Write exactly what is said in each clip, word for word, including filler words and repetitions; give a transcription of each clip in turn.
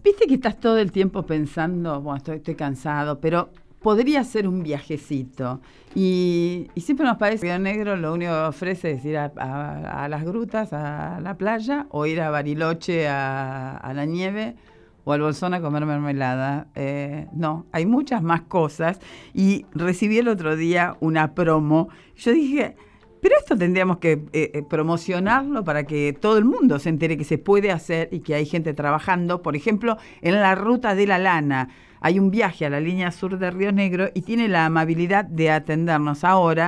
Viste que estás todo el tiempo pensando, bueno, estoy, estoy cansado, pero podría ser un viajecito. Y, y siempre nos parece que Río Negro lo único que ofrece es ir a, a- a las grutas, a la playa, o ir a Bariloche a, a la nieve, o al Bolsón a comer mermelada. Eh, no, hay muchas más cosas. Y recibí el otro día una promo. Yo dije, pero esto tendríamos que eh, eh, promocionarlo para que todo el mundo se entere que se puede hacer y que hay gente trabajando. Por ejemplo, en la Ruta de la Lana hay un viaje a la línea sur de Río Negro y tiene la amabilidad de atendernos ahora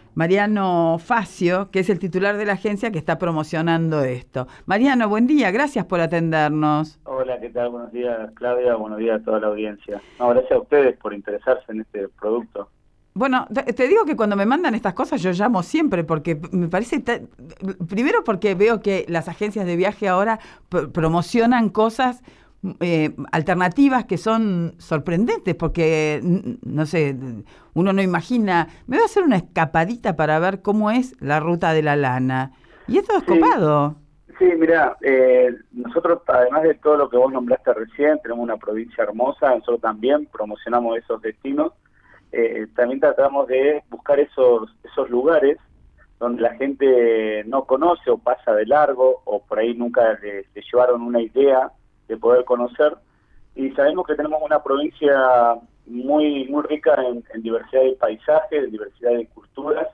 Mariano Facio, que es el titular de la agencia que está promocionando esto. Mariano, buen día, gracias por atendernos. Hola, ¿qué tal? Buenos días, Claudia. Buenos días a toda la audiencia. No, gracias a ustedes por interesarse en este producto. Bueno, te, te digo que cuando me mandan estas cosas yo llamo siempre porque me parece, ta- primero porque veo que las agencias de viaje ahora pr- promocionan cosas eh, alternativas que son sorprendentes porque, n- no sé, uno no imagina, me voy a hacer una escapadita para ver cómo es la Ruta de la Lana. Y esto es Sí, copado. sí, mira, eh, nosotros, además de todo lo que vos nombraste recién, tenemos una provincia hermosa, nosotros también promocionamos esos destinos. Eh, también tratamos de buscar esos, esos lugares donde la gente no conoce o pasa de largo, o por ahí nunca le, le llevaron una idea de poder conocer. Y sabemos que tenemos una provincia muy, muy rica en, en diversidad de paisajes, en diversidad de culturas,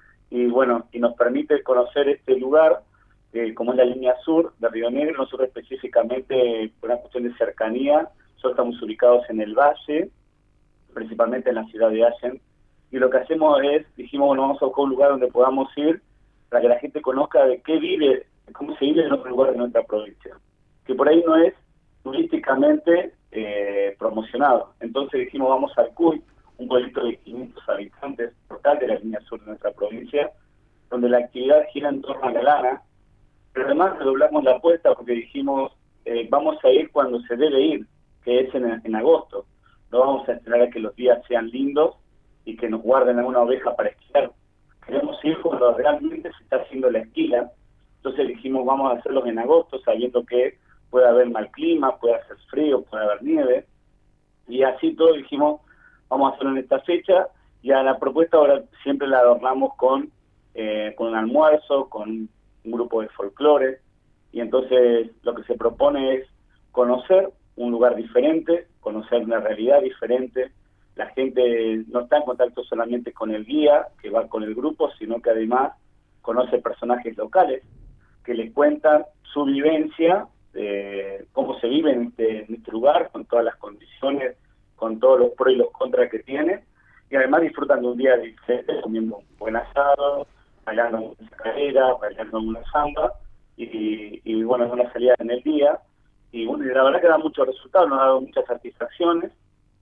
y bueno, y nos permite conocer este lugar, eh, como es la línea sur de Río Negro. Nosotros específicamente, por una cuestión de cercanía, nosotros estamos ubicados en el valle, principalmente en la ciudad de Allen, y lo que hacemos es, dijimos, bueno, vamos a buscar un lugar donde podamos ir para que la gente conozca de qué vive, de cómo se vive en otro lugar de nuestra provincia, que por ahí no es turísticamente eh, promocionado. Entonces dijimos, vamos al Cuy, un pueblito de quinientos habitantes, total de la línea sur de nuestra provincia, donde la actividad gira en torno a la lana, pero además redoblamos la apuesta porque dijimos, eh, vamos a ir cuando se debe ir, que es en, en agosto. No vamos a esperar a que los días sean lindos y que nos guarden alguna oveja para esquiar. Queremos ir cuando realmente se está haciendo la esquila. Entonces dijimos, vamos a hacerlos en agosto, sabiendo que puede haber mal clima, puede hacer frío, puede haber nieve. Y así todo dijimos, vamos a hacerlo en esta fecha. Y a la propuesta ahora siempre la adornamos con, eh, con un almuerzo, con un grupo de folclore. Y entonces lo que se propone es conocer un lugar diferente, conocer una realidad diferente. La gente no está en contacto solamente con el guía que va con el grupo, sino que además conoce personajes locales que les cuentan su vivencia, eh, cómo se vive en este, en este lugar, con todas las condiciones, con todos los pros y los contras que tiene, y además disfrutan de un día diferente, comiendo un buen asado, bailando en una escalera, bailando en una samba, y, y bueno, es una salida en el día. Y bueno, y la verdad que da muchos resultados, nos ha dado muchas satisfacciones,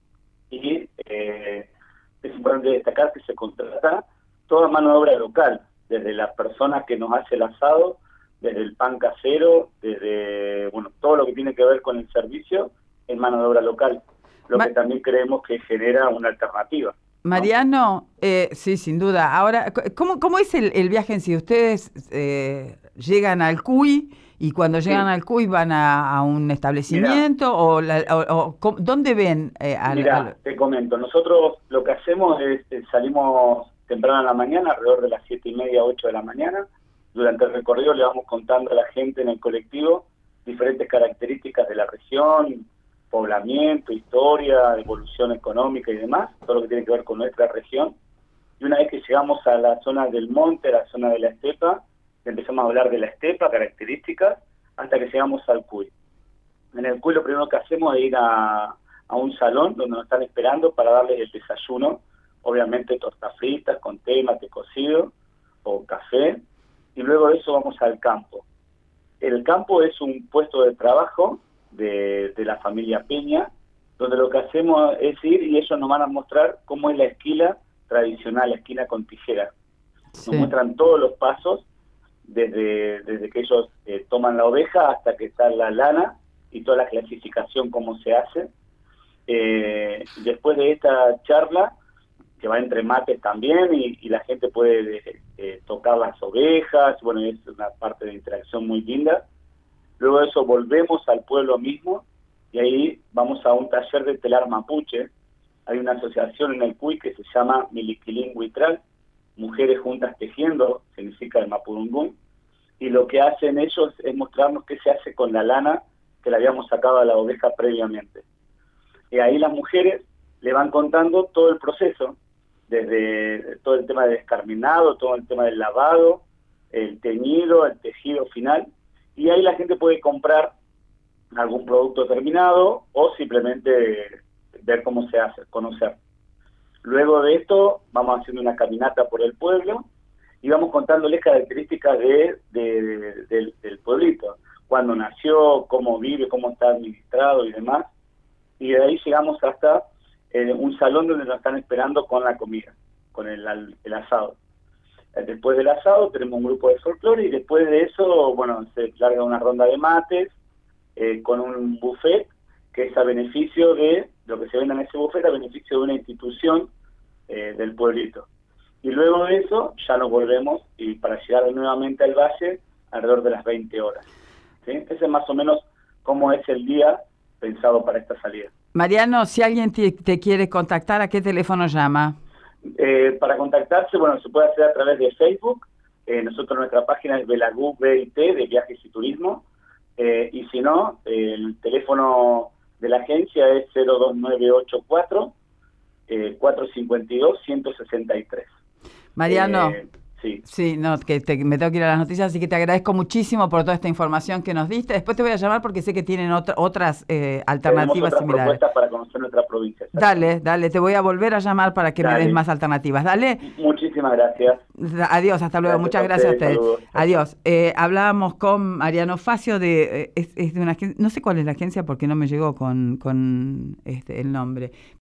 y eh, es importante destacar que se contrata toda mano de obra local, desde las personas que nos hace el asado, desde el pan casero, desde, bueno, todo lo que tiene que ver con el servicio, es mano de obra local, lo Ma- que también creemos que genera una alternativa, ¿no? Mariano, eh, sí, sin duda. Ahora, c- ¿cómo, cómo es el, el viaje en sí? Ustedes eh, llegan al Cuy y cuando llegan Sí, al Cuy van a, a un mira, establecimiento o, la- o- o cómo- ¿dónde ven eh, al, mira, al- te comento, nosotros lo que hacemos es, eh, salimos temprano en la mañana, alrededor de las siete y media, ocho de la mañana. Durante el recorrido le vamos contando a la gente en el colectivo diferentes características de la región, poblamiento, historia, evolución económica y demás, todo lo que tiene que ver con nuestra región. Y una vez que llegamos a la zona del monte, a la zona de la estepa, empezamos a hablar de la estepa, características, hasta que llegamos al Cuy. En el Cuy lo primero que hacemos es ir a, a un salón donde nos están esperando para darles el desayuno, obviamente tortas fritas con té, mate cocido o café, y luego de eso vamos al campo. El campo es un puesto de trabajo de, de la familia Peña, donde lo que hacemos es ir y ellos nos van a mostrar cómo es la esquila tradicional, la esquila con tijera. Nos Sí. muestran todos los pasos, desde, desde que ellos eh, toman la oveja hasta que está la lana y toda la clasificación, cómo se hace. Eh, después de esta charla, que va entre mates también, y, y la gente puede eh, tocar las ovejas, bueno, es una parte de interacción muy linda. Luego de eso volvemos al pueblo mismo, y ahí vamos a un taller de telar mapuche. Hay una asociación en el Puy que se llama Miliquilingüitral, Mujeres Juntas Tejiendo, significa el mapudungún, y lo que hacen ellos es mostrarnos qué se hace con la lana que le habíamos sacado a la oveja previamente. Y ahí las mujeres le van contando todo el proceso, desde todo el tema de descarminado, todo el tema del lavado, el teñido, el tejido final, y ahí la gente puede comprar algún producto terminado o simplemente ver cómo se hace, conocer. Luego de esto vamos haciendo una caminata por el pueblo y vamos contándoles características de, de, de, de, del pueblito, cuándo nació, cómo vive, cómo está administrado y demás, y de ahí llegamos hasta eh, un salón donde nos están esperando con la comida, con el, el asado. Después del asado tenemos un grupo de folclore y después de eso, bueno, se larga una ronda de mates eh, con un buffet que es a beneficio de, lo que se venda en ese buffet, a beneficio de una institución eh, del pueblito. Y luego de eso ya nos volvemos y para llegar nuevamente al valle alrededor de las veinte horas. ¿Sí? Ese es más o menos cómo es el día pensado para esta salida. Mariano, si alguien te, te quiere contactar, ¿a qué teléfono llama? Eh, para contactarse, bueno, se puede hacer a través de Facebook. Eh, nosotros, nuestra página es Belagú B I T, de Viajes y Turismo. Eh, y si no, eh, el teléfono de la agencia es cero dos nueve ocho cuatro, cuatro cinco dos, uno seis tres. Mariano, eh, sí, sí, no, que te, me tengo que ir a las noticias, así que te agradezco muchísimo por toda esta información que nos diste. Después te voy a llamar porque sé que tienen otra, otras eh, alternativas otras similares. propuestas para conocer nuestra provincia. Dale, dale, te voy a volver a llamar para que dale. me des más alternativas. Dale. Muchísimas gracias. Adiós, hasta luego. Gracias. Muchas gracias a ustedes. Saludos. Adiós. Eh, hablábamos con Mariano Facio de, eh, es, es de una agencia, no sé cuál es la agencia porque no me llegó con, con este, el nombre.